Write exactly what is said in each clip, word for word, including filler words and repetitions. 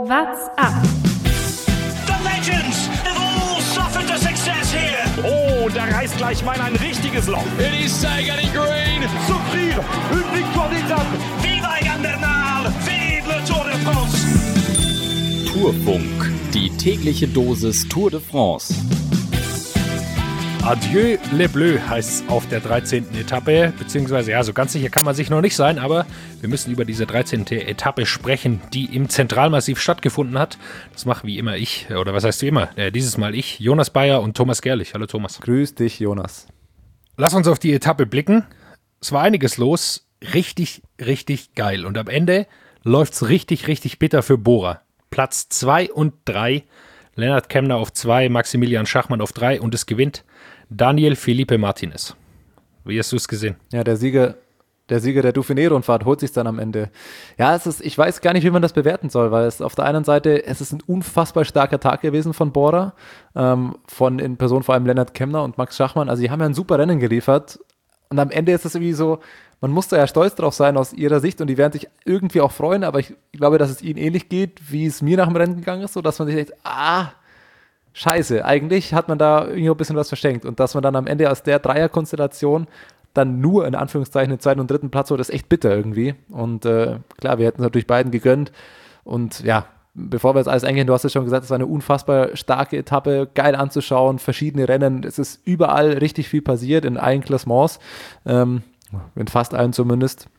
What's up? The legends have all suffered a success here. Oh, da reißt gleich mal ein richtiges Loch. It is Sagan in green. Souffrir, une victoire d'étape. Viva Egan Bernal, vive le Tour de France. Tourfunk, die tägliche Dosis Tour de France. Adieu les Bleus heißt es auf der dreizehnten Etappe, beziehungsweise ja, so ganz sicher kann man sich noch nicht sein, aber wir müssen über diese dreizehnte Etappe sprechen, die im Zentralmassiv stattgefunden hat. Das mache wie immer ich, oder was heißt wie immer, äh, dieses Mal ich, Jonas Bayer und Thomas Gerlich. Hallo Thomas. Grüß dich, Jonas. Lass uns auf die Etappe blicken. Es war einiges los, richtig, richtig geil und am Ende läuft es richtig, richtig bitter für Bora. Platz zwei und drei, Lennart Kämna auf zwei, Maximilian Schachmann auf drei und es gewinnt Daniel Felipe Martinez. Wie hast du es gesehen? Ja, der Sieger, der Sieger der Dauphiné-Rundfahrt holt sich dann am Ende. Ja, es ist, ich weiß gar nicht, wie man das bewerten soll, weil es auf der einen Seite, es ist ein unfassbar starker Tag gewesen von Bora, ähm, von in Person vor allem Lennart Kämna und Max Schachmann. Also die haben ja ein super Rennen geliefert und am Ende ist es irgendwie so, man muss da ja stolz drauf sein aus ihrer Sicht und die werden sich irgendwie auch freuen, aber ich glaube, dass es ihnen ähnlich geht, wie es mir nach dem Rennen gegangen ist, so dass man sich denkt, ah, scheiße, eigentlich hat man da irgendwie ein bisschen was verschenkt und dass man dann am Ende aus der Dreierkonstellation dann nur in Anführungszeichen den zweiten und dritten Platz holt, ist echt bitter irgendwie und äh, klar, wir hätten es natürlich beiden gegönnt und ja, bevor wir jetzt alles eingehen, du hast es schon gesagt, es war eine unfassbar starke Etappe, geil anzuschauen, verschiedene Rennen, es ist überall richtig viel passiert in allen Klassements, ähm, in fast allen zumindest.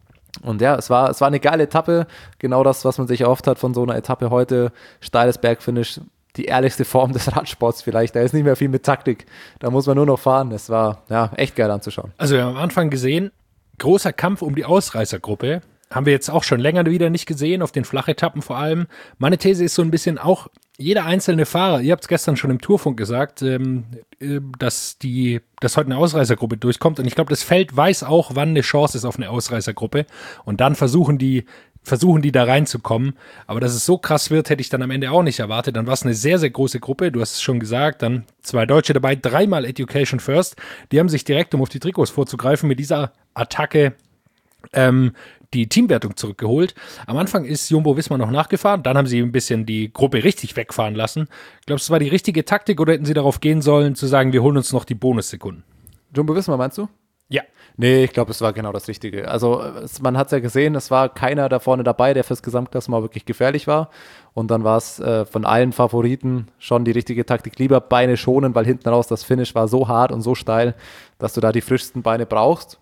Und ja, es war, es war eine geile Etappe, genau das, was man sich erhofft hat von so einer Etappe heute, steiles Bergfinish, die ehrlichste Form des Radsports vielleicht, da ist nicht mehr viel mit Taktik, da muss man nur noch fahren, es war ja echt geil anzuschauen. Also wir haben am Anfang gesehen, großer Kampf um die Ausreißergruppe, haben wir jetzt auch schon länger wieder nicht gesehen, auf den Flachetappen vor allem. Meine These ist so ein bisschen auch, jeder einzelne Fahrer, ihr habt es gestern schon im Tourfunk gesagt, ähm, äh, dass, die, dass heute eine Ausreißergruppe durchkommt und ich glaube, das Feld weiß auch, wann eine Chance ist auf eine Ausreißergruppe und dann versuchen die, versuchen die da reinzukommen, aber dass es so krass wird, hätte ich dann am Ende auch nicht erwartet. Dann war es eine sehr, sehr große Gruppe, du hast es schon gesagt, dann zwei Deutsche dabei, dreimal Education First, die haben sich direkt, um auf die Trikots vorzugreifen, mit dieser Attacke ähm, die Teamwertung zurückgeholt. Am Anfang ist Jumbo-Visma noch nachgefahren, dann haben sie ein bisschen die Gruppe richtig wegfahren lassen. Glaubst du, es war die richtige Taktik oder hätten sie darauf gehen sollen, zu sagen, wir holen uns noch die Bonussekunden? Jumbo-Visma meinst du? Ja. Nee, ich glaube, es war genau das Richtige. Also es, man hat es ja gesehen, es war keiner da vorne dabei, der fürs Gesamtklassement wirklich gefährlich war. Und dann war es äh, von allen Favoriten schon die richtige Taktik. Lieber Beine schonen, weil hinten raus das Finish war so hart und so steil, dass du da die frischsten Beine brauchst.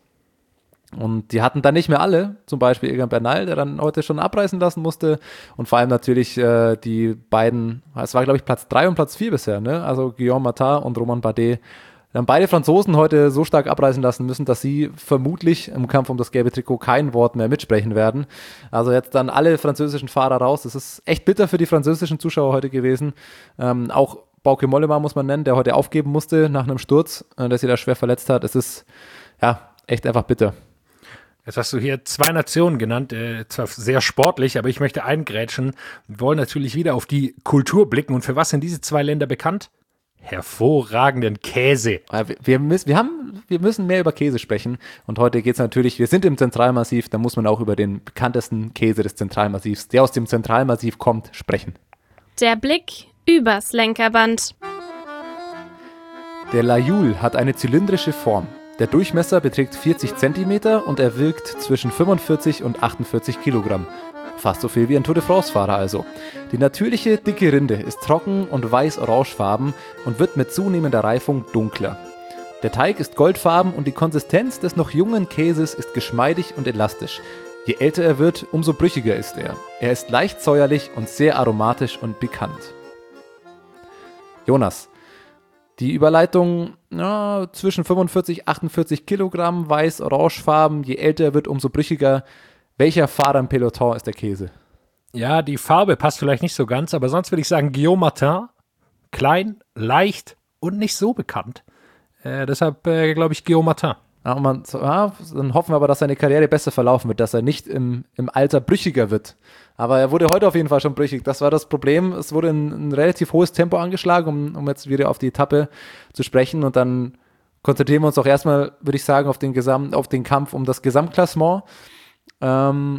Und die hatten dann nicht mehr alle, zum Beispiel Egan Bernal, der dann heute schon abreißen lassen musste und vor allem natürlich äh, die beiden, es war glaube ich Platz drei und Platz vier bisher, ne? Also Guillaume Martin und Romain Bardet, dann beide Franzosen heute so stark abreißen lassen müssen, dass sie vermutlich im Kampf um das gelbe Trikot kein Wort mehr mitsprechen werden. Also jetzt dann alle französischen Fahrer raus, das ist echt bitter für die französischen Zuschauer heute gewesen, ähm, auch Bauke Mollema muss man nennen, der heute aufgeben musste nach einem Sturz, äh, der sich da schwer verletzt hat, es ist ja echt einfach bitter. Jetzt hast du hier zwei Nationen genannt, äh, zwar sehr sportlich, aber ich möchte eingrätschen. Wir wollen natürlich wieder auf die Kultur blicken. Und für was sind diese zwei Länder bekannt? Hervorragenden Käse. Wir, wir, müssen, wir, haben, wir müssen mehr über Käse sprechen. Und heute geht es natürlich, wir sind im Zentralmassiv, da muss man auch über den bekanntesten Käse des Zentralmassivs, der aus dem Zentralmassiv kommt, sprechen. Der Blick übers Lenkerband. Der Layoul hat eine zylindrische Form. Der Durchmesser beträgt vierzig Zentimeter und er wiegt zwischen fünfundvierzig und achtundvierzig Kilogramm. Fast so viel wie ein Tour de France-Fahrer also. Die natürliche, dicke Rinde ist trocken und weiß-orangefarben und wird mit zunehmender Reifung dunkler. Der Teig ist goldfarben und die Konsistenz des noch jungen Käses ist geschmeidig und elastisch. Je älter er wird, umso brüchiger ist er. Er ist leicht säuerlich und sehr aromatisch und pikant. Jonas, die Überleitung ja, zwischen fünfundvierzig und achtundvierzig Kilogramm, weiß-orangefarben, je älter er wird, umso brüchiger. Welcher Fahrer im Peloton ist der Käse? Ja, die Farbe passt vielleicht nicht so ganz, aber sonst würde ich sagen Guillaume Martin. Klein, leicht und nicht so bekannt. Äh, deshalb äh, glaube ich Guillaume Martin. Ja, und man, ja, dann hoffen wir aber, dass seine Karriere besser verlaufen wird, dass er nicht im, im Alter brüchiger wird. Aber er wurde heute auf jeden Fall schon brüchig. Das war das Problem. Es wurde ein, ein relativ hohes Tempo angeschlagen, um, um jetzt wieder auf die Etappe zu sprechen. Und dann konzentrieren wir uns auch erstmal, würde ich sagen, auf den, Gesamt, auf den Kampf um das Gesamtklassement. Ähm,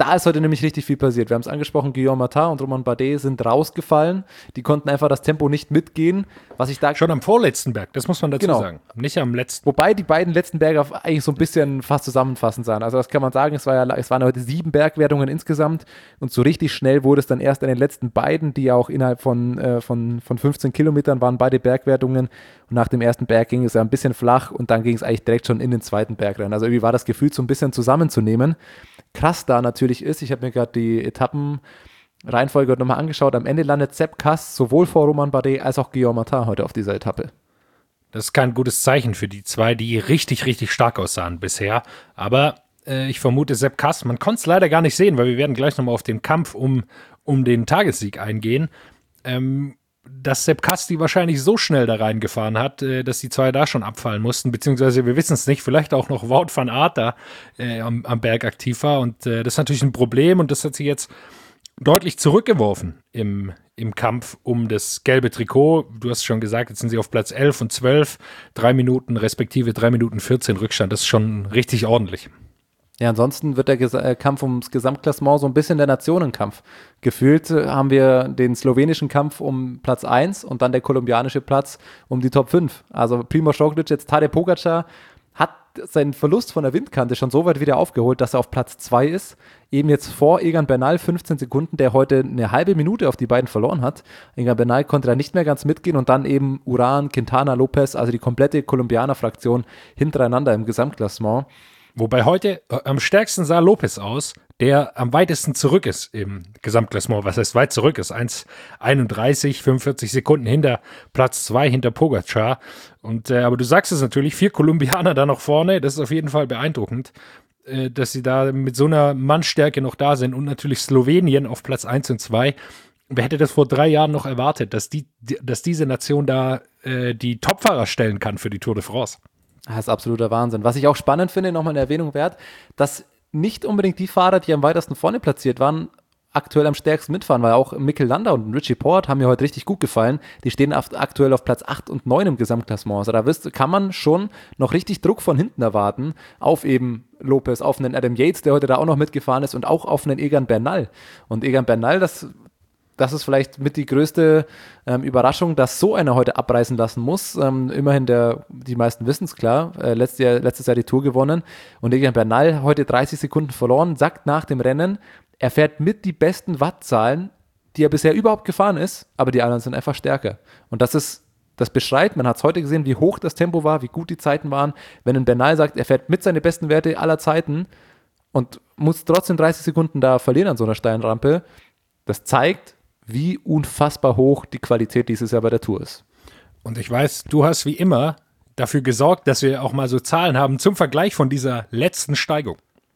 da ist heute nämlich richtig viel passiert. Wir haben es angesprochen, Guillaume Martin und Romain Bardet sind rausgefallen. Die konnten einfach das Tempo nicht mitgehen. Was ich da Schon am vorletzten Berg, das muss man dazu genau. sagen. Nicht am letzten. Wobei die beiden letzten Berge eigentlich so ein bisschen fast zusammenfassend sind. Also das kann man sagen, es, war ja, es waren heute sieben Bergwertungen insgesamt und so richtig schnell wurde es dann erst an den letzten beiden, die ja auch innerhalb von, äh, von, von fünfzehn Kilometern waren beide Bergwertungen. Und nach dem ersten Berg ging es ja ein bisschen flach und dann ging es eigentlich direkt schon in den zweiten Berg rein. Also irgendwie war das Gefühl so ein bisschen zusammenzunehmen. Krass da natürlich ist, ich habe mir gerade die Etappenreihenfolge nochmal angeschaut, am Ende landet Sepp Kuss sowohl vor Romain Bardet als auch Guillaume Martin heute auf dieser Etappe. Das ist kein gutes Zeichen für die zwei, die richtig, richtig stark aussahen bisher. Aber äh, ich vermute Sepp Kuss, man konnte es leider gar nicht sehen, weil wir werden gleich nochmal auf den Kampf um, um den Tagessieg eingehen. Ähm, dass Sepp Kuss die wahrscheinlich so schnell da reingefahren hat, äh, dass die zwei da schon abfallen mussten, beziehungsweise wir wissen es nicht, vielleicht auch noch Wout van Aert da äh, am, am Berg aktiv war und äh, das ist natürlich ein Problem und das hat sie jetzt deutlich zurückgeworfen im, im Kampf um das gelbe Trikot. Du hast schon gesagt, jetzt sind sie auf Platz elf und zwölf, drei Minuten respektive drei Minuten vierzehn Rückstand, das ist schon richtig ordentlich. Ja, ansonsten wird der Ges- Kampf ums Gesamtklassement so ein bisschen der Nationenkampf. Gefühlt haben wir den slowenischen Kampf um Platz eins und dann der kolumbianische Platz um die Top fünf. Also Primož Roglič, jetzt Tadej Pogačar, hat seinen Verlust von der Windkante schon so weit wieder aufgeholt, dass er auf Platz zwei ist. Eben jetzt vor Egan Bernal fünfzehn Sekunden, der heute eine halbe Minute auf die beiden verloren hat. Egan Bernal konnte da nicht mehr ganz mitgehen und dann eben Uran, Quintana, Lopez, also die komplette Kolumbianer-Fraktion hintereinander im Gesamtklassement. Wobei heute äh, am stärksten sah Lopez aus, der am weitesten zurück ist im Gesamtklassement. Was heißt weit zurück ist? eins einunddreißig, fünfundvierzig Sekunden hinter Platz zwei, hinter Pogačar. Und, äh, aber du sagst es natürlich, vier Kolumbianer da noch vorne. Das ist auf jeden Fall beeindruckend, äh, dass sie da mit so einer Mannstärke noch da sind. Und natürlich Slowenien auf Platz eins und zwei. Wer hätte das vor drei Jahren noch erwartet, dass, die, dass diese Nation da äh, die Topfahrer stellen kann für die Tour de France? Das ist absoluter Wahnsinn. Was ich auch spannend finde, nochmal eine Erwähnung wert, dass nicht unbedingt die Fahrer, die am weitesten vorne platziert waren, aktuell am stärksten mitfahren, weil auch Mikel Landa und Richie Porte haben mir heute richtig gut gefallen. Die stehen auf, aktuell auf Platz acht und neun im Gesamtklassement. Also da wirst, kann man schon noch richtig Druck von hinten erwarten auf eben Lopez, auf einen Adam Yates, der heute da auch noch mitgefahren ist und auch auf einen Egan Bernal. Und Egan Bernal, das Das ist vielleicht mit die größte ähm, Überraschung, dass so einer heute abreißen lassen muss. Ähm, immerhin, der, die meisten wissen es klar, äh, letztes, Jahr, letztes Jahr die Tour gewonnen. Und Egan Bernal heute dreißig Sekunden verloren, sagt nach dem Rennen, er fährt mit die besten Wattzahlen, die er bisher überhaupt gefahren ist, aber die anderen sind einfach stärker. Und das ist, das beschreibt, man hat es heute gesehen, wie hoch das Tempo war, wie gut die Zeiten waren. Wenn ein Bernal sagt, er fährt mit seine besten Werte aller Zeiten und muss trotzdem dreißig Sekunden da verlieren an so einer steilen Rampe, das zeigt, wie unfassbar hoch die Qualität dieses Jahr bei der Tour ist. Und ich weiß, du hast wie immer dafür gesorgt, dass wir auch mal so Zahlen haben zum Vergleich von dieser letzten Steigung.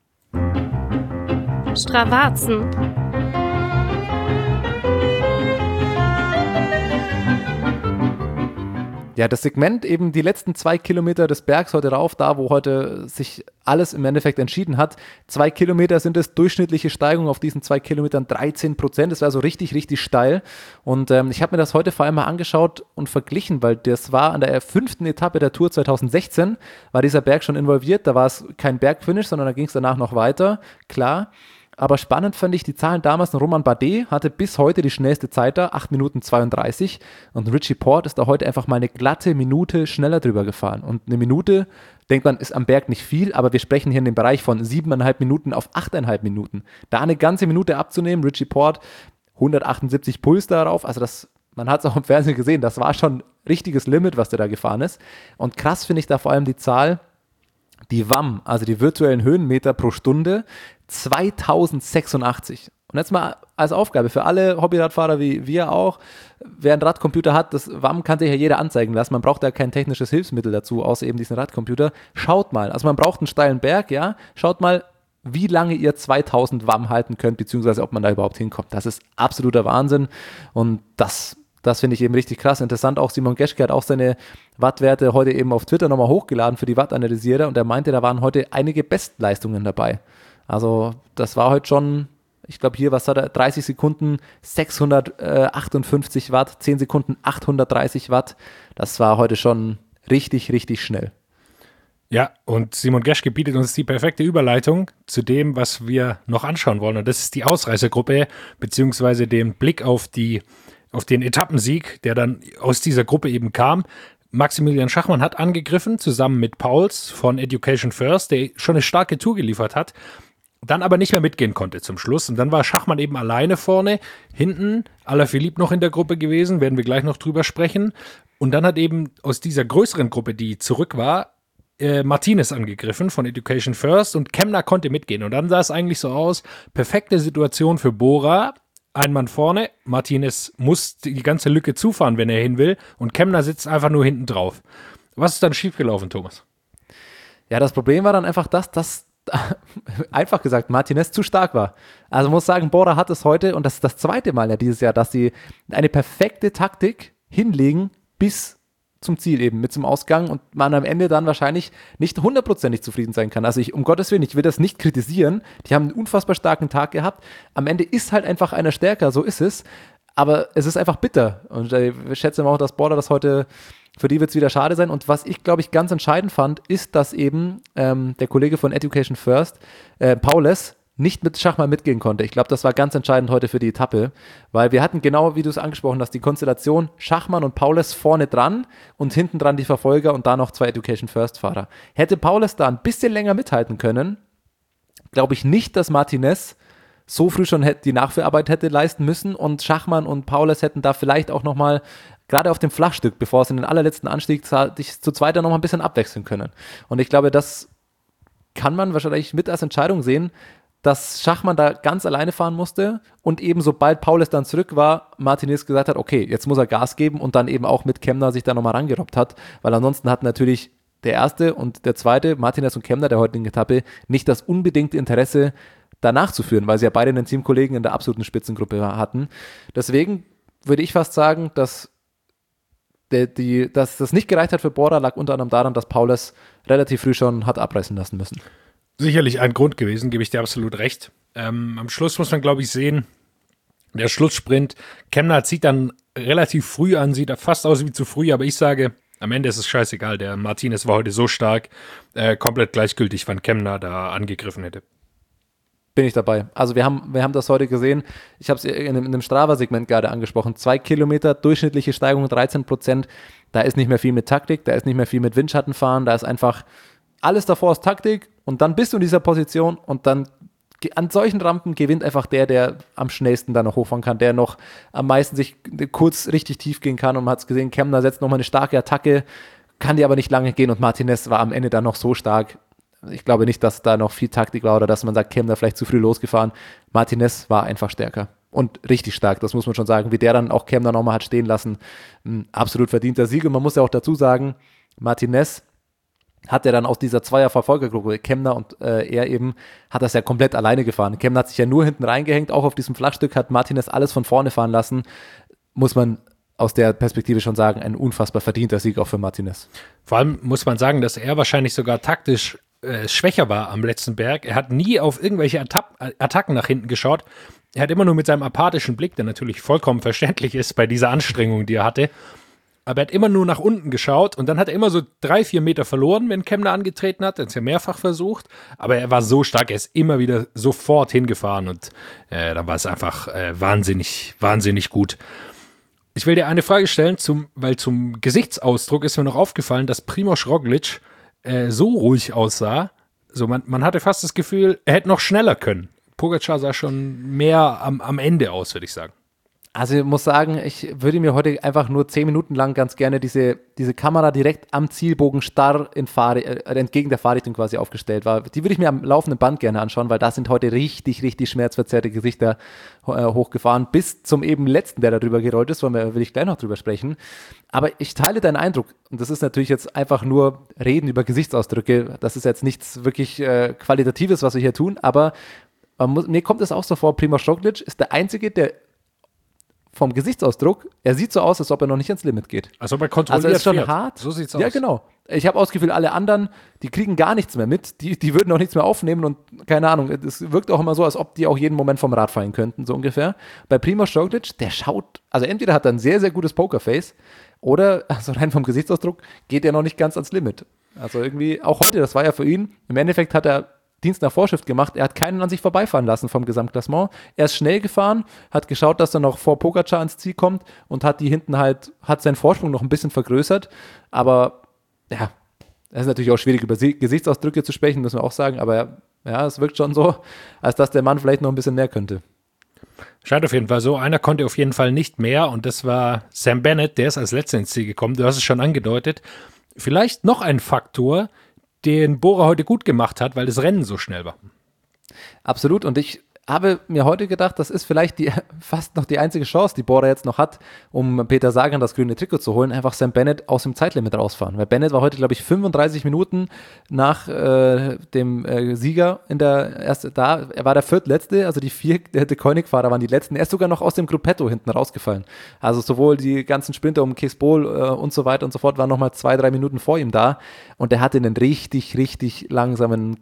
Stravazen. Ja, das Segment eben die letzten zwei Kilometer des Bergs heute rauf, da wo heute sich alles im Endeffekt entschieden hat. Zwei Kilometer sind es, durchschnittliche Steigung auf diesen zwei Kilometern dreizehn Prozent. Das war so richtig, richtig steil. Und ähm, ich habe mir das heute vor allem mal angeschaut und verglichen, weil das war an der fünften Etappe der Tour zweitausendsechzehn, war dieser Berg schon involviert. Da war es kein Bergfinish, sondern da ging es danach noch weiter, klar. Aber spannend fand ich die Zahlen damals. Romain Bardet hatte bis heute die schnellste Zeit da, acht Minuten zweiunddreißig. Und Richie Porte ist da heute einfach mal eine glatte Minute schneller drüber gefahren. Und eine Minute, denkt man, ist am Berg nicht viel, aber wir sprechen hier in dem Bereich von siebeneinhalb Minuten auf achteinhalb Minuten. Da eine ganze Minute abzunehmen, Richie Porte, hundertachtundsiebzig Puls darauf, also das, man hat es auch im Fernsehen gesehen, das war schon richtiges Limit, was der da gefahren ist. Und krass finde ich da vor allem die Zahl, die W A M, also die virtuellen Höhenmeter pro Stunde, zweitausendsechsundachtzig. Und jetzt mal als Aufgabe für alle Hobbyradfahrer wie wir auch, wer einen Radcomputer hat, das W A M kann sich ja jeder anzeigen lassen, man braucht ja kein technisches Hilfsmittel dazu, außer eben diesen Radcomputer. Schaut mal, also man braucht einen steilen Berg, ja, schaut mal, wie lange ihr zweitausend W A M halten könnt, beziehungsweise ob man da überhaupt hinkommt. Das ist absoluter Wahnsinn und das Das finde ich eben richtig krass. Interessant, auch Simon Geschke hat auch seine Wattwerte heute eben auf Twitter nochmal hochgeladen für die Wattanalysierer und er meinte, da waren heute einige Bestleistungen dabei. Also das war heute schon, ich glaube hier, was hat er, dreißig Sekunden sechshundertachtundfünfzig Watt, zehn Sekunden achthundertdreißig Watt. Das war heute schon richtig, richtig schnell. Ja, und Simon Geschke bietet uns die perfekte Überleitung zu dem, was wir noch anschauen wollen. Und das ist die Ausreißergruppe, beziehungsweise den Blick auf, die, auf den Etappensieg, der dann aus dieser Gruppe eben kam. Maximilian Schachmann hat angegriffen, zusammen mit Pauls von Education First, der schon eine starke Tour geliefert hat, dann aber nicht mehr mitgehen konnte zum Schluss. Und dann war Schachmann eben alleine vorne, hinten Alaphilippe noch in der Gruppe gewesen, werden wir gleich noch drüber sprechen. Und dann hat eben aus dieser größeren Gruppe, die zurück war, äh, Martinez angegriffen von Education First und Kemna konnte mitgehen. Und dann sah es eigentlich so aus, perfekte Situation für Bora, ein Mann vorne, Martinez muss die ganze Lücke zufahren, wenn er hin will, und Kemna sitzt einfach nur hinten drauf. Was ist dann schiefgelaufen, Thomas? Ja, das Problem war dann einfach das, dass einfach gesagt Martinez zu stark war. Also muss sagen, Bora hat es heute, und das ist das zweite Mal ja dieses Jahr, dass sie eine perfekte Taktik hinlegen bis zum Ziel eben, mit zum Ausgang, und man am Ende dann wahrscheinlich nicht hundertprozentig zufrieden sein kann. Also ich, um Gottes Willen, ich will das nicht kritisieren. Die haben einen unfassbar starken Tag gehabt. Am Ende ist halt einfach einer stärker, so ist es. Aber es ist einfach bitter. Und ich schätze mal auch, dass Bora das heute, für die wird es wieder schade sein. Und was ich, glaube ich, ganz entscheidend fand, ist, dass eben ähm, der Kollege von Education First, äh, Paules, nicht mit Schachmann mitgehen konnte. Ich glaube, das war ganz entscheidend heute für die Etappe, weil wir hatten genau, wie du es angesprochen hast, die Konstellation Schachmann und Paules vorne dran und hinten dran die Verfolger und da noch zwei Education First Fahrer. Hätte Paules da ein bisschen länger mithalten können, glaube ich nicht, dass Martinez so früh schon die Nachführarbeit hätte leisten müssen, und Schachmann und Paules hätten da vielleicht auch nochmal, gerade auf dem Flachstück, bevor es in den allerletzten Anstieg sich zu zweit dann nochmal ein bisschen abwechseln können. Und ich glaube, das kann man wahrscheinlich mit als Entscheidung sehen, dass Schachmann da ganz alleine fahren musste und eben sobald Paules dann zurück war, Martinez gesagt hat, okay, jetzt muss er Gas geben, und dann eben auch mit Kemna sich da nochmal rangerobbt hat, weil ansonsten hat natürlich der erste und der zweite, Martinez und Kemna der heutigen Etappe, nicht das unbedingte Interesse, da nachzuführen, weil sie ja beide einen Teamkollegen in der absoluten Spitzengruppe hatten. Deswegen würde ich fast sagen, dass, der, die, dass das nicht gereicht hat für Bora, lag unter anderem daran, dass Paules relativ früh schon hat abreißen lassen müssen. Sicherlich ein Grund gewesen, gebe ich dir absolut recht. Ähm, am Schluss muss man, glaube ich, sehen, der Schlusssprint, Kemna zieht dann relativ früh an, sieht fast aus wie zu früh, aber ich sage, am Ende ist es scheißegal, der Martinez war heute so stark, äh, komplett gleichgültig, wann Kemna da angegriffen hätte. Bin ich dabei. Also wir haben, wir haben das heute gesehen, ich habe es in einem, in einem Strava-Segment gerade angesprochen, zwei Kilometer, durchschnittliche Steigung dreizehn Prozent, da ist nicht mehr viel mit Taktik, da ist nicht mehr viel mit Windschattenfahren, da ist einfach alles davor ist Taktik, und dann bist du in dieser Position, und dann an solchen Rampen gewinnt einfach der, der am schnellsten da noch hochfahren kann, der noch am meisten sich kurz richtig tief gehen kann, und man hat es gesehen, Kemna setzt nochmal eine starke Attacke, kann die aber nicht lange gehen, und Martinez war am Ende dann noch so stark. Ich glaube nicht, dass da noch viel Taktik war oder dass man sagt, Kemna vielleicht zu früh losgefahren. Martinez war einfach stärker und richtig stark, das muss man schon sagen, wie der dann auch Kemna nochmal hat stehen lassen. Ein absolut verdienter Sieg, und man muss ja auch dazu sagen, Martinez hat er dann aus dieser Zweier-Verfolgergruppe, Kemna und äh, er eben, hat das ja komplett alleine gefahren. Kemna hat sich ja nur hinten reingehängt, auch auf diesem Flachstück hat Martinez alles von vorne fahren lassen. Muss man aus der Perspektive schon sagen, ein unfassbar verdienter Sieg auch für Martinez. Vor allem muss man sagen, dass er wahrscheinlich sogar taktisch äh, schwächer war am letzten Berg. Er hat nie auf irgendwelche Attac- Attacken nach hinten geschaut. Er hat immer nur mit seinem apathischen Blick, der natürlich vollkommen verständlich ist bei dieser Anstrengung, die er hatte, aber er hat immer nur nach unten geschaut, und dann hat er immer so drei, vier Meter verloren, wenn Kemna angetreten hat. Er hat es ja mehrfach versucht, aber er war so stark, er ist immer wieder sofort hingefahren, und äh, da war es einfach äh, wahnsinnig, wahnsinnig gut. Ich will dir eine Frage stellen, zum, weil zum Gesichtsausdruck ist mir noch aufgefallen, dass Primož Roglič äh, so ruhig aussah. So, man, man hatte fast das Gefühl, er hätte noch schneller können. Pogačar sah schon mehr am, am Ende aus, würde ich sagen. Also ich muss sagen, ich würde mir heute einfach nur zehn Minuten lang ganz gerne diese, diese Kamera direkt am Zielbogen starr in Fahr- äh, entgegen der Fahrrichtung quasi aufgestellt war. Die würde ich mir am laufenden Band gerne anschauen, weil da sind heute richtig, richtig schmerzverzerrte Gesichter äh, hochgefahren, bis zum eben letzten, der da drüber gerollt ist, weil wir, will ich gleich noch drüber sprechen. Aber ich teile deinen Eindruck, und das ist natürlich jetzt einfach nur Reden über Gesichtsausdrücke, das ist jetzt nichts wirklich äh, Qualitatives, was wir hier tun, aber man muss, mir kommt es auch so vor, Primož Roglič ist der Einzige, der vom Gesichtsausdruck, er sieht so aus, als ob er noch nicht ans Limit geht. Als ob er kontrolliert Also ist schon fährt. hart. So sieht's Ja, aus. genau. Ich habe auch das Gefühl, alle anderen, die kriegen gar nichts mehr mit. Die, die würden auch nichts mehr aufnehmen, und keine Ahnung, es wirkt auch immer so, als ob die auch jeden Moment vom Rad fallen könnten, so ungefähr. Bei Primož Roglič, der schaut, also entweder hat er ein sehr, sehr gutes Pokerface, oder, also rein vom Gesichtsausdruck, geht er noch nicht ganz ans Limit. Also irgendwie, auch heute, das war ja für ihn, im Endeffekt hat er Dienst nach Vorschrift gemacht, er hat keinen an sich vorbeifahren lassen vom Gesamtklassement. Er ist schnell gefahren, hat geschaut, dass er noch vor Pogačar ins Ziel kommt und hat die hinten halt, hat seinen Vorsprung noch ein bisschen vergrößert, aber ja, es ist natürlich auch schwierig, über Gesichtsausdrücke zu sprechen, müssen wir auch sagen, aber ja, es wirkt schon so, als dass der Mann vielleicht noch ein bisschen mehr könnte. Scheint auf jeden Fall so. Einer konnte auf jeden Fall nicht mehr und das war Sam Bennett, der ist als Letzter ins Ziel gekommen. Du hast es schon angedeutet. Vielleicht noch ein Faktor, den Bora heute gut gemacht hat, weil das Rennen so schnell war. Absolut, und ich habe mir heute gedacht, das ist vielleicht die, fast noch die einzige Chance, die Bora jetzt noch hat, um Peter Sagan das grüne Trikot zu holen, einfach Sam Bennett aus dem Zeitlimit rausfahren. Weil Bennett war heute, glaube ich, fünfunddreißig Minuten nach äh, dem äh, Sieger in der erste, da, er war der viertletzte, also die vier De Koenig-Fahrer waren die letzten. Er ist sogar noch aus dem Gruppetto hinten rausgefallen. Also sowohl die ganzen Sprinter um Kees Bol äh, und so weiter und so fort waren nochmal zwei, drei Minuten vor ihm da und er hatte einen richtig, richtig langsamen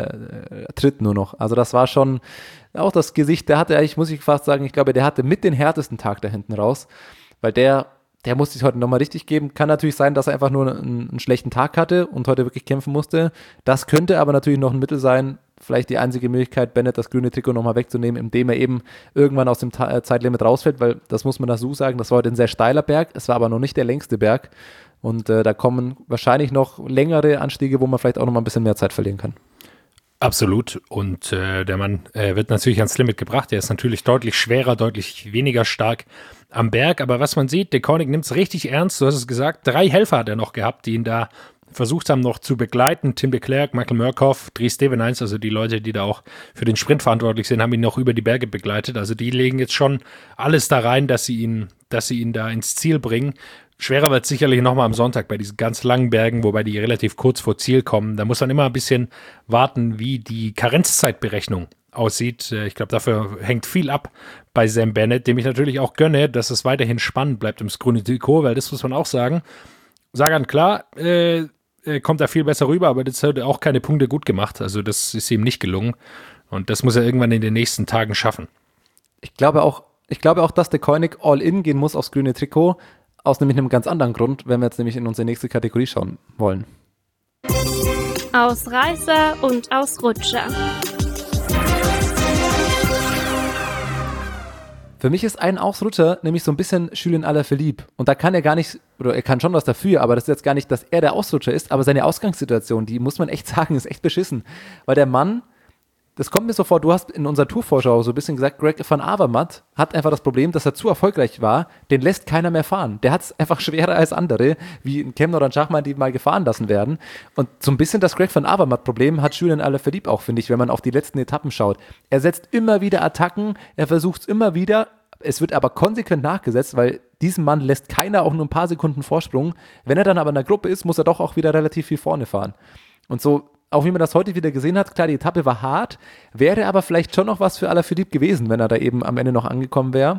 äh, Tritt nur noch. Also das war schon auch das Gesicht, der hatte eigentlich, muss ich fast sagen, ich glaube, der hatte mit den härtesten Tag da hinten raus, weil der, der musste sich heute nochmal richtig geben. Kann natürlich sein, dass er einfach nur einen, einen schlechten Tag hatte und heute wirklich kämpfen musste. Das könnte aber natürlich noch ein Mittel sein, vielleicht die einzige Möglichkeit, Bennett das grüne Trikot nochmal wegzunehmen, indem er eben irgendwann aus dem Ta- Zeitlimit rausfällt, weil das muss man dazu sagen, das war heute ein sehr steiler Berg, es war aber noch nicht der längste Berg und äh, da kommen wahrscheinlich noch längere Anstiege, wo man vielleicht auch nochmal ein bisschen mehr Zeit verlieren kann. Absolut. Und äh, der Mann äh, wird natürlich ans Limit gebracht. Er ist natürlich deutlich schwerer, deutlich weniger stark am Berg. Aber was man sieht, De Koenig nimmt es richtig ernst. Du hast es gesagt, drei Helfer hat er noch gehabt, die ihn da versucht haben, noch zu begleiten. Tim de Klerk, Michael Murkoff, Dries Stevenijns, also die Leute, die da auch für den Sprint verantwortlich sind, haben ihn noch über die Berge begleitet. Also die legen jetzt schon alles da rein, dass sie ihn, dass sie ihn da ins Ziel bringen. Schwerer wird es sicherlich nochmal am Sonntag bei diesen ganz langen Bergen, wobei die relativ kurz vor Ziel kommen. Da muss man immer ein bisschen warten, wie die Karenzzeitberechnung aussieht. Ich glaube, dafür hängt viel ab bei Sam Bennett, dem ich natürlich auch gönne, dass es weiterhin spannend bleibt ums grüne Trikot, weil das muss man auch sagen. Sagan, klar, äh, kommt da viel besser rüber, aber das hat auch keine Punkte gut gemacht. Also das ist ihm nicht gelungen und das muss er irgendwann in den nächsten Tagen schaffen. Ich glaube auch, ich glaube auch, dass De Koenig all in gehen muss aufs grüne Trikot, aus nämlich einem ganz anderen Grund, wenn wir jetzt nämlich in unsere nächste Kategorie schauen wollen. Ausreißer und Ausrutscher. Für mich ist ein Ausrutscher nämlich so ein bisschen Julien Alaphilippe. Und da kann er gar nicht, oder er kann schon was dafür, aber das ist jetzt gar nicht, dass er der Ausrutscher ist, aber seine Ausgangssituation, die muss man echt sagen, ist echt beschissen. Weil der Mann, das kommt mir so vor, du hast in unserer Tourvorschau so ein bisschen gesagt, Greg van Avermaet hat einfach das Problem, dass er zu erfolgreich war, den lässt keiner mehr fahren. Der hat es einfach schwerer als andere, wie in Kemner oder Schachmann, die mal gefahren lassen werden. Und so ein bisschen das Greg van Avermaet-Problem hat Julien Alaphilippe auch, finde ich, wenn man auf die letzten Etappen schaut. Er setzt immer wieder Attacken, er versucht es immer wieder, es wird aber konsequent nachgesetzt, weil diesem Mann lässt keiner auch nur ein paar Sekunden Vorsprung. Wenn er dann aber in der Gruppe ist, muss er doch auch wieder relativ viel vorne fahren. Und so, auch wie man das heute wieder gesehen hat, klar, die Etappe war hart, wäre aber vielleicht schon noch was für Alaphilippe gewesen, wenn er da eben am Ende noch angekommen wäre.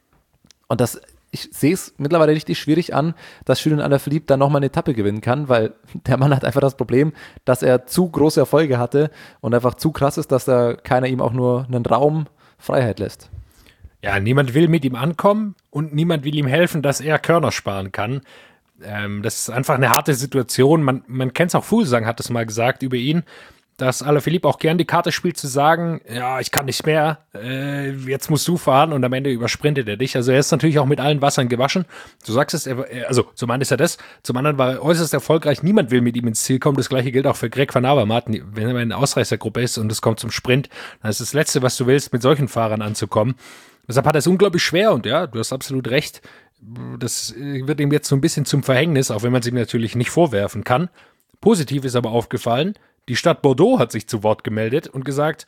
Und das, ich sehe es mittlerweile richtig schwierig an, dass Julien Alaphilippe da nochmal eine Etappe gewinnen kann, weil der Mann hat einfach das Problem, dass er zu große Erfolge hatte und einfach zu krass ist, dass da keiner ihm auch nur einen Raum Freiheit lässt. Ja, niemand will mit ihm ankommen und niemand will ihm helfen, dass er Körner sparen kann. Ähm, das ist einfach eine harte Situation. Man, man kennt es auch, Fuglsang hat es mal gesagt über ihn, dass Alaphilippe auch gern die Karte spielt, zu sagen, ja, ich kann nicht mehr, äh, jetzt musst du fahren und am Ende übersprintet er dich. Also er ist natürlich auch mit allen Wassern gewaschen. Du sagst es, er, also zum einen ist er das, zum anderen war er äußerst erfolgreich. Niemand will mit ihm ins Ziel kommen. Das gleiche gilt auch für Greg van Avermaet. Wenn er in einer Ausreißergruppe ist und es kommt zum Sprint, dann ist das Letzte, was du willst, mit solchen Fahrern anzukommen. Deshalb hat er es unglaublich schwer und ja, du hast absolut recht. Das wird ihm jetzt so ein bisschen zum Verhängnis, auch wenn man es ihm natürlich nicht vorwerfen kann. Positiv ist aber aufgefallen, die Stadt Bordeaux hat sich zu Wort gemeldet und gesagt,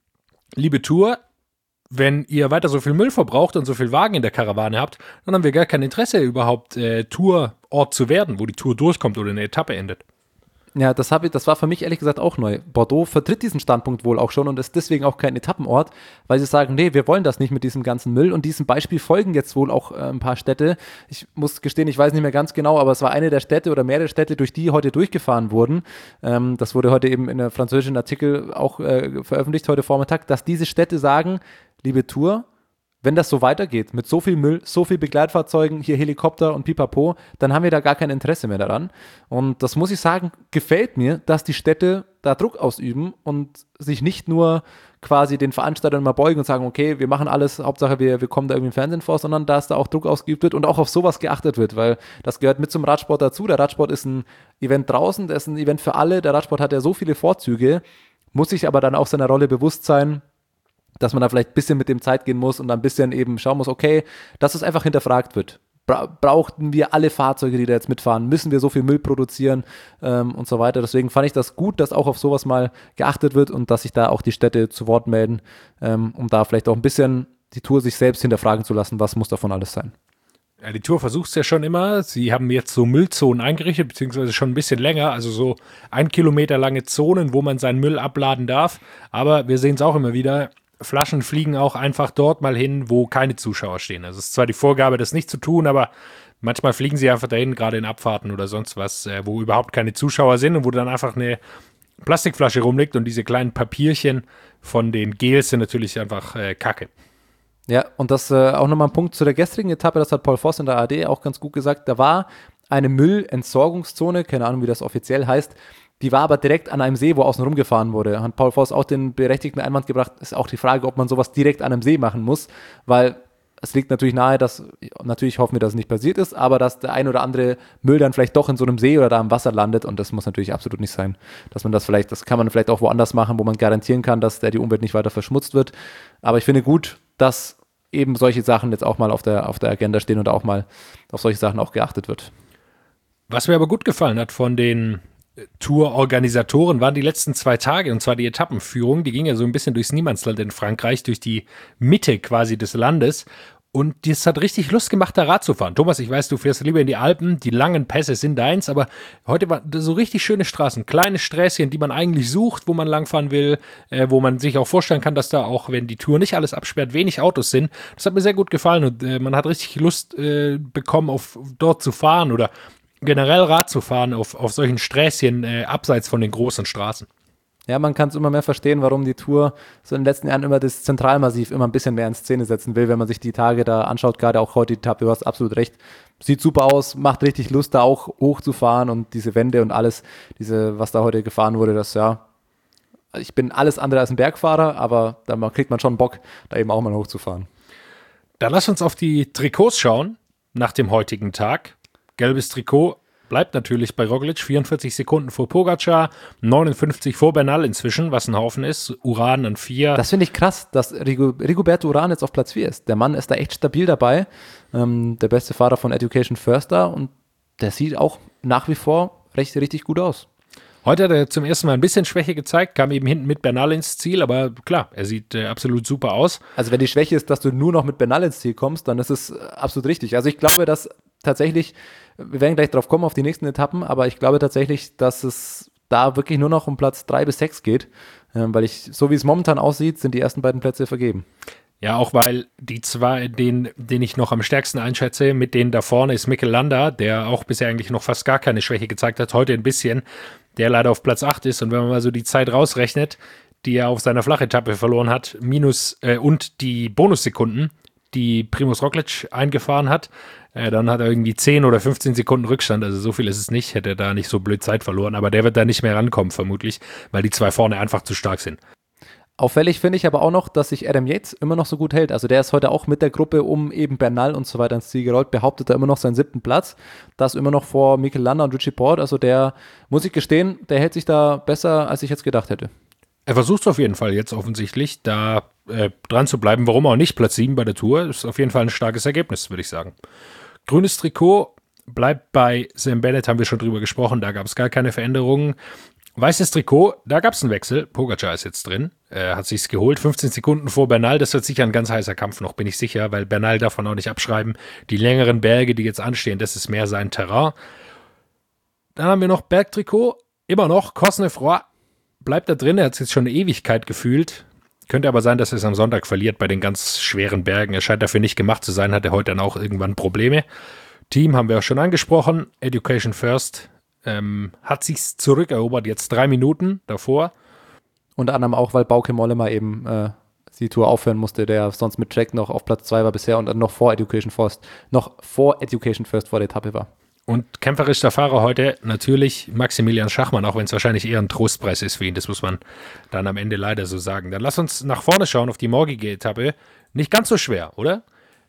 liebe Tour, wenn ihr weiter so viel Müll verbraucht und so viel Wagen in der Karawane habt, dann haben wir gar kein Interesse, überhaupt äh, Tourort zu werden, wo die Tour durchkommt oder eine Etappe endet. Ja, das, hab ich, das war für mich ehrlich gesagt auch neu. Bordeaux vertritt diesen Standpunkt wohl auch schon und ist deswegen auch kein Etappenort, weil sie sagen, nee, wir wollen das nicht mit diesem ganzen Müll und diesem Beispiel folgen jetzt wohl auch äh, ein paar Städte. Ich muss gestehen, ich weiß nicht mehr ganz genau, aber es war eine der Städte oder mehrere Städte, durch die heute durchgefahren wurden. Ähm, das wurde heute eben in einem französischen Artikel auch äh, veröffentlicht, heute Vormittag, dass diese Städte sagen, liebe Tour, wenn das so weitergeht, mit so viel Müll, so viel Begleitfahrzeugen, hier Helikopter und Pipapo, dann haben wir da gar kein Interesse mehr daran. Und das muss ich sagen, gefällt mir, dass die Städte da Druck ausüben und sich nicht nur quasi den Veranstaltern mal beugen und sagen, okay, wir machen alles, Hauptsache wir, wir kommen da irgendwie im Fernsehen vor, sondern dass da auch Druck ausgeübt wird und auch auf sowas geachtet wird, weil das gehört mit zum Radsport dazu. Der Radsport ist ein Event draußen, das ist ein Event für alle. Der Radsport hat ja so viele Vorzüge, muss sich aber dann auch seiner Rolle bewusst sein, dass man da vielleicht ein bisschen mit dem Zeit gehen muss und ein bisschen eben schauen muss, okay, dass es einfach hinterfragt wird. Bra- brauchten wir alle Fahrzeuge, die da jetzt mitfahren? Müssen wir so viel Müll produzieren ähm, und so weiter? Deswegen fand ich das gut, dass auch auf sowas mal geachtet wird und dass sich da auch die Städte zu Wort melden, ähm, um da vielleicht auch ein bisschen die Tour sich selbst hinterfragen zu lassen, was muss davon alles sein. Ja, die Tour versucht es ja schon immer. Sie haben jetzt so Müllzonen eingerichtet, beziehungsweise schon ein bisschen länger, also so ein Kilometer lange Zonen, wo man seinen Müll abladen darf. Aber wir sehen es auch immer wieder, Flaschen fliegen auch einfach dort mal hin, wo keine Zuschauer stehen. Also es ist zwar die Vorgabe, das nicht zu tun, aber manchmal fliegen sie einfach dahin, gerade in Abfahrten oder sonst was, äh, wo überhaupt keine Zuschauer sind und wo dann einfach eine Plastikflasche rumliegt und diese kleinen Papierchen von den Gels sind natürlich einfach äh, Kacke. Ja, und das äh, auch nochmal ein Punkt zu der gestrigen Etappe, das hat Paul Voss in der A R D auch ganz gut gesagt, da war eine Müllentsorgungszone, keine Ahnung, wie das offiziell heißt, die war aber direkt an einem See, wo außen rumgefahren wurde. Hat Paul Voss auch den berechtigten Einwand gebracht, ist auch die Frage, ob man sowas direkt an einem See machen muss, weil es liegt natürlich nahe, dass, natürlich hoffen wir, dass es nicht passiert ist, aber dass der ein oder andere Müll dann vielleicht doch in so einem See oder da im Wasser landet und das muss natürlich absolut nicht sein. Dass man das vielleicht, das kann man vielleicht auch woanders machen, wo man garantieren kann, dass der die Umwelt nicht weiter verschmutzt wird. Aber ich finde gut, dass eben solche Sachen jetzt auch mal auf der, auf der Agenda stehen und auch mal auf solche Sachen auch geachtet wird. Was mir aber gut gefallen hat von den Tour-Organisatoren waren die letzten zwei Tage, und zwar die Etappenführung, die ging ja so ein bisschen durchs Niemandsland in Frankreich, durch die Mitte quasi des Landes und das hat richtig Lust gemacht, da Rad zu fahren. Thomas, ich weiß, du fährst lieber in die Alpen, die langen Pässe sind deins, aber heute waren so richtig schöne Straßen, kleine Sträßchen, die man eigentlich sucht, wo man langfahren will, äh, wo man sich auch vorstellen kann, dass da auch, wenn die Tour nicht alles absperrt, wenig Autos sind. Das hat mir sehr gut gefallen und äh, man hat richtig Lust äh, bekommen, auf dort zu fahren oder generell Rad zu fahren auf, auf solchen Sträßchen äh, abseits von den großen Straßen. Ja, man kann es immer mehr verstehen, warum die Tour so in den letzten Jahren immer das Zentralmassiv immer ein bisschen mehr in Szene setzen will, wenn man sich die Tage da anschaut, gerade auch heute die Etappe, du hast absolut recht, sieht super aus, macht richtig Lust, da auch hochzufahren und diese Wände und alles, diese, was da heute gefahren wurde, das ja, ich bin alles andere als ein Bergfahrer, aber da kriegt man schon Bock, da eben auch mal hochzufahren. Dann lass uns auf die Trikots schauen, nach dem heutigen Tag. Gelbes Trikot bleibt natürlich bei Roglic, vierundvierzig Sekunden vor Pogacar, neunundfünfzig vor Bernal inzwischen, was ein Haufen ist, Uran an vier. Das finde ich krass, dass Rigoberto Uran jetzt auf Platz vier ist. Der Mann ist da echt stabil dabei, ähm, der beste Fahrer von Education First da und der sieht auch nach wie vor recht, richtig gut aus. Heute hat er zum ersten Mal ein bisschen Schwäche gezeigt, kam eben hinten mit Bernal ins Ziel, aber klar, er sieht äh, absolut super aus. Also wenn die Schwäche ist, dass du nur noch mit Bernal ins Ziel kommst, dann ist es absolut richtig. Also ich glaube, dass tatsächlich, wir werden gleich drauf kommen, auf die nächsten Etappen, aber ich glaube tatsächlich, dass es da wirklich nur noch um Platz drei bis sechs geht, äh, weil ich, so wie es momentan aussieht, sind die ersten beiden Plätze vergeben. Ja, auch weil die zwei, den, den ich noch am stärksten einschätze, mit denen da vorne ist Mikel Landa, der auch bisher eigentlich noch fast gar keine Schwäche gezeigt hat, heute ein bisschen, der leider auf Platz acht ist und wenn man mal so die Zeit rausrechnet, die er auf seiner Flachetappe verloren hat, minus äh, und die Bonussekunden, die Primož Roglic eingefahren hat, äh, dann hat er irgendwie zehn oder fünfzehn Sekunden Rückstand, also so viel ist es nicht, hätte er da nicht so blöd Zeit verloren, aber der wird da nicht mehr rankommen vermutlich, weil die zwei vorne einfach zu stark sind. Auffällig finde ich aber auch noch, dass sich Adam Yates immer noch so gut hält. Also der ist heute auch mit der Gruppe um eben Bernal und so weiter ins Ziel gerollt, behauptet er immer noch seinen siebten Platz. Das immer noch vor Mikel Landa und Richie Porte. Also der, muss ich gestehen, der hält sich da besser, als ich jetzt gedacht hätte. Er versucht es auf jeden Fall jetzt offensichtlich, da äh, dran zu bleiben. Warum auch nicht? Platz sieben bei der Tour ist auf jeden Fall ein starkes Ergebnis, würde ich sagen. Grünes Trikot bleibt bei Sam Bennett, haben wir schon drüber gesprochen, da gab es gar keine Veränderungen. Weißes Trikot, da gab es einen Wechsel. Pogacar ist jetzt drin, er hat sich's geholt, fünfzehn Sekunden vor Bernal. Das wird sicher ein ganz heißer Kampf noch, bin ich sicher, weil Bernal darf man auch nicht abschreiben. Die längeren Berge, die jetzt anstehen, das ist mehr sein Terrain. Dann haben wir noch Bergtrikot, immer noch, Cosnefroy bleibt da drin, er hat es jetzt schon eine Ewigkeit gefühlt. Könnte aber sein, dass er es am Sonntag verliert bei den ganz schweren Bergen. Er scheint dafür nicht gemacht zu sein, hat er heute dann auch irgendwann Probleme. Team haben wir auch schon angesprochen, Education First. Ähm, hat sich's zurückerobert, jetzt drei Minuten davor. Unter anderem auch, weil Bauke Mollema eben äh, die Tour aufhören musste, der sonst mit Trek noch auf Platz zwei war bisher und dann noch vor Education First, noch vor Education First vor der Etappe war. Und kämpferischster Fahrer heute natürlich Maximilian Schachmann, auch wenn es wahrscheinlich eher ein Trostpreis ist für ihn, das muss man dann am Ende leider so sagen. Dann lass uns nach vorne schauen auf die morgige Etappe. Nicht ganz so schwer, oder?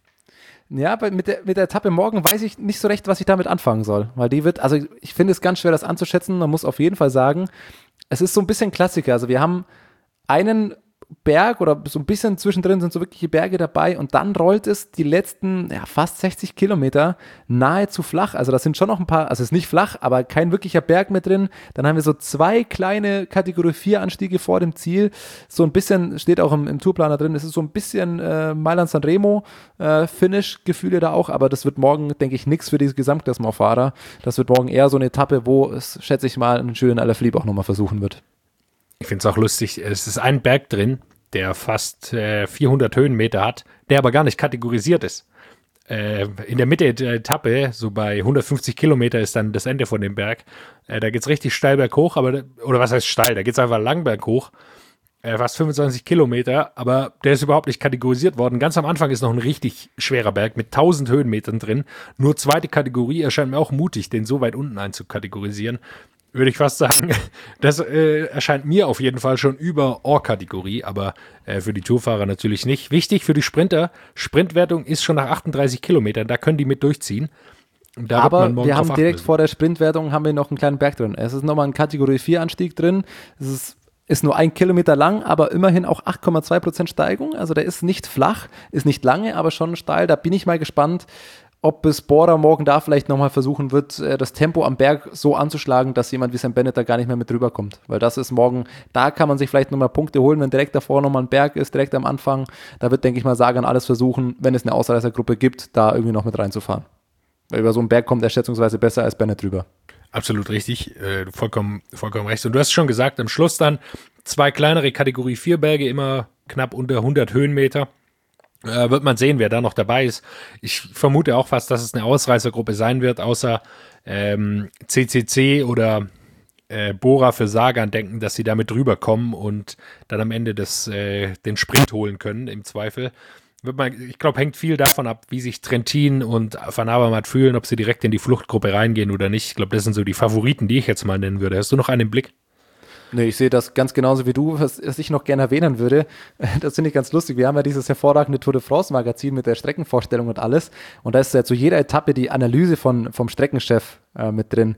Ja, aber mit der, mit der Etappe morgen weiß ich nicht so recht, was ich damit anfangen soll, weil die wird, also ich finde es ganz schwer, das anzuschätzen. Man muss auf jeden Fall sagen, es ist so ein bisschen Klassiker. Also wir haben einen Berg oder so ein bisschen zwischendrin sind so wirkliche Berge dabei und dann rollt es die letzten ja, fast sechzig Kilometer nahezu flach. Also das sind schon noch ein paar, also es ist nicht flach, aber kein wirklicher Berg mit drin. Dann haben wir so zwei kleine Kategorie vier Anstiege vor dem Ziel. So ein bisschen, steht auch im, im Tourplaner drin, es ist so ein bisschen äh, Mailand-San Remo äh, Finish-Gefühle da auch, aber das wird morgen, denke ich, nichts für diese Gesamtklassement-Fahrer. Das wird morgen eher so eine Etappe, wo es, schätze ich mal, ein Julian Alaphilippe auch nochmal versuchen wird. Ich finde es auch lustig, es ist ein Berg drin, der fast äh, vierhundert Höhenmeter hat, der aber gar nicht kategorisiert ist. Äh, in der Mitte der Etappe, so bei hundertfünfzig Kilometer ist dann das Ende von dem Berg. Äh, da geht es richtig steil berghoch, aber, oder was heißt steil, da geht es einfach lang berghoch, äh, fast fünfundzwanzig Kilometer, aber der ist überhaupt nicht kategorisiert worden. Ganz am Anfang ist noch ein richtig schwerer Berg mit tausend Höhenmetern drin. Nur zweite Kategorie erscheint mir auch mutig, den so weit unten einzukategorisieren. Würde ich fast sagen, das äh, erscheint mir auf jeden Fall schon über Or-Kategorie, aber äh, für die Tourfahrer natürlich nicht. Wichtig für die Sprinter, Sprintwertung ist schon nach achtunddreißig Kilometern, da können die mit durchziehen. Da aber wir haben direkt vor der Sprintwertung haben wir noch einen kleinen Berg drin. Es ist nochmal ein Kategorie vier Anstieg drin, es ist, ist nur ein Kilometer lang, aber immerhin auch acht Komma zwei Prozent Steigung, also der ist nicht flach, ist nicht lange, aber schon steil, da bin ich mal gespannt, ob es Bora morgen da vielleicht nochmal versuchen wird, das Tempo am Berg so anzuschlagen, dass jemand wie Sam Bennett da gar nicht mehr mit drüber kommt. Weil das ist morgen, da kann man sich vielleicht nochmal Punkte holen, wenn direkt davor nochmal ein Berg ist, direkt am Anfang. Da wird, denke ich mal, Sagan alles versuchen, wenn es eine Ausreißergruppe gibt, da irgendwie noch mit reinzufahren. Weil über so einen Berg kommt er schätzungsweise besser als Bennett drüber. Absolut richtig, äh, vollkommen, vollkommen recht. Und du hast schon gesagt, am Schluss dann zwei kleinere Kategorie vier Berge, immer knapp unter hundert Höhenmeter. Äh, wird man sehen, wer da noch dabei ist. Ich vermute auch fast, dass es eine Ausreißergruppe sein wird, außer ähm, C C C oder äh, Bora für Sagan denken, dass sie damit drüber kommen und dann am Ende das, äh, den Sprint holen können, im Zweifel. Wird man, ich glaube, hängt viel davon ab, wie sich Trentin und Van Avermaet fühlen, ob sie direkt in die Fluchtgruppe reingehen oder nicht. Ich glaube, das sind so die Favoriten, die ich jetzt mal nennen würde. Hast du noch einen im Blick? Nee, ich sehe das ganz genauso wie du, was, was ich noch gerne erwähnen würde. Das finde ich ganz lustig. Wir haben ja dieses hervorragende Tour de France Magazin mit der Streckenvorstellung und alles. Und da ist ja zu jeder Etappe die Analyse von, vom Streckenchef äh, mit drin.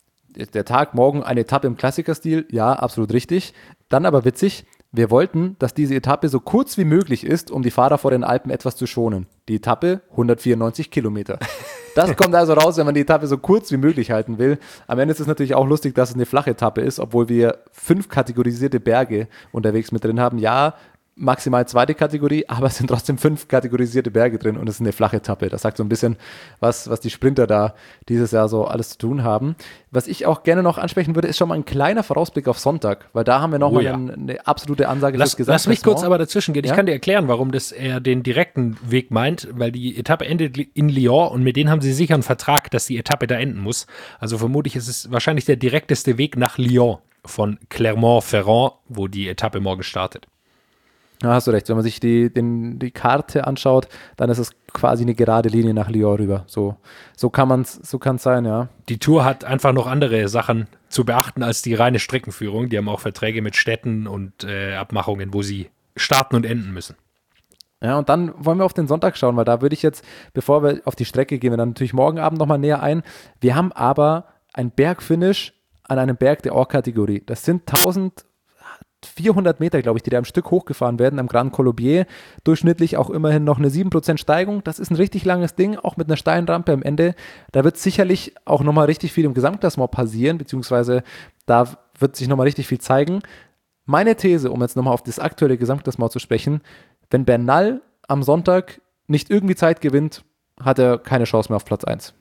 Der Tag morgen eine Etappe im Klassikerstil, ja, absolut richtig. Dann aber witzig, wir wollten, dass diese Etappe so kurz wie möglich ist, um die Fahrer vor den Alpen etwas zu schonen. Die Etappe hundertvierundneunzig Kilometer. Das kommt also raus, wenn man die Etappe so kurz wie möglich halten will. Am Ende ist es natürlich auch lustig, dass es eine flache Etappe ist, obwohl wir fünf kategorisierte Berge unterwegs mit drin haben. Ja, maximal zweite Kategorie, aber es sind trotzdem fünf kategorisierte Berge drin und es ist eine flache Etappe. Das sagt so ein bisschen, was, was die Sprinter da dieses Jahr so alles zu tun haben. Was ich auch gerne noch ansprechen würde, ist schon mal ein kleiner Vorausblick auf Sonntag, weil da haben wir nochmal oh ja. eine, eine absolute Ansage lass, fürs Gesamtklassement. Lass mich kurz aber dazwischen gehen. Ich ja? kann dir erklären, warum das er den direkten Weg meint, weil die Etappe endet in Lyon und mit denen haben sie sicher einen Vertrag, dass die Etappe da enden muss. Also vermutlich ist es wahrscheinlich der direkteste Weg nach Lyon von Clermont-Ferrand, wo die Etappe morgen startet. Ja, hast du recht. Wenn man sich die, den, die Karte anschaut, dann ist es quasi eine gerade Linie nach Lyon rüber. So, so kann man es so kann's sein, ja. Die Tour hat einfach noch andere Sachen zu beachten als die reine Streckenführung. Die haben auch Verträge mit Städten und äh, Abmachungen, wo sie starten und enden müssen. Ja, und dann wollen wir auf den Sonntag schauen, weil da würde ich jetzt, bevor wir auf die Strecke gehen, wir dann natürlich morgen Abend nochmal näher ein. Wir haben aber ein Bergfinish an einem Berg der Or-Kategorie. Das sind eintausendvierhundert Meter, glaube ich, die da im Stück hochgefahren werden, am Grand Colombier. Durchschnittlich auch immerhin noch eine sieben Prozent Steigung. Das ist ein richtig langes Ding, auch mit einer steilen Rampe am Ende. Da wird sicherlich auch nochmal richtig viel im Gesamtklassement passieren, beziehungsweise da wird sich nochmal richtig viel zeigen. Meine These, um jetzt nochmal auf das aktuelle Gesamtklassement zu sprechen, wenn Bernal am Sonntag nicht irgendwie Zeit gewinnt, hat er keine Chance mehr auf Platz eins.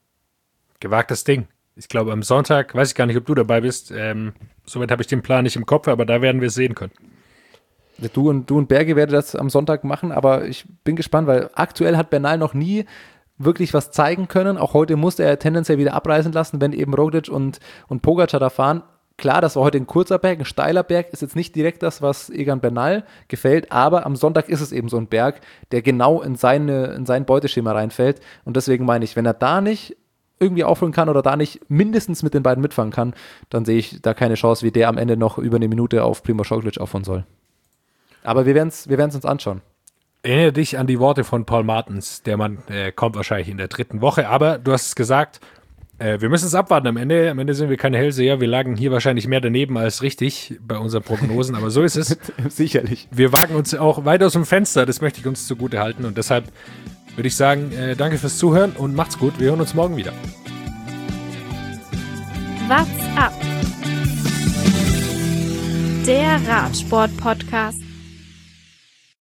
Gewagtes Ding. Ich glaube, am Sonntag, weiß ich gar nicht, ob du dabei bist, ähm, soweit habe ich den Plan nicht im Kopf, aber da werden wir es sehen können. Du und, du und Berge werden das am Sonntag machen, aber ich bin gespannt, weil aktuell hat Bernal noch nie wirklich was zeigen können. Auch heute musste er tendenziell wieder abreißen lassen, wenn eben Roglic und, und Pogacar da fahren. klar, das war heute ein kurzer Berg, ein steiler Berg, ist jetzt nicht direkt das, was Egan Bernal gefällt, aber am Sonntag ist es eben so ein Berg, der genau in, seine, in sein Beuteschema reinfällt. Und deswegen meine ich, wenn er da nicht irgendwie aufholen kann oder da nicht mindestens mit den beiden mitfahren kann, dann sehe ich da keine Chance, wie der am Ende noch über eine Minute auf Primož Roglič aufholen soll. Aber wir werden es wir werden's uns anschauen. Erinnere dich an die Worte von Paul Martens. Der Mann äh, kommt wahrscheinlich in der dritten Woche, aber du hast es gesagt, äh, wir müssen es abwarten am Ende. Am Ende sind wir keine Hellseher. Wir lagen hier wahrscheinlich mehr daneben als richtig bei unseren Prognosen, aber so ist es. Sicherlich. Wir wagen uns auch weit aus dem Fenster, das möchte ich uns zugute halten und deshalb würde ich sagen, äh, danke fürs Zuhören und macht's gut. Wir hören uns morgen wieder. What's up? Der Radsport-Podcast.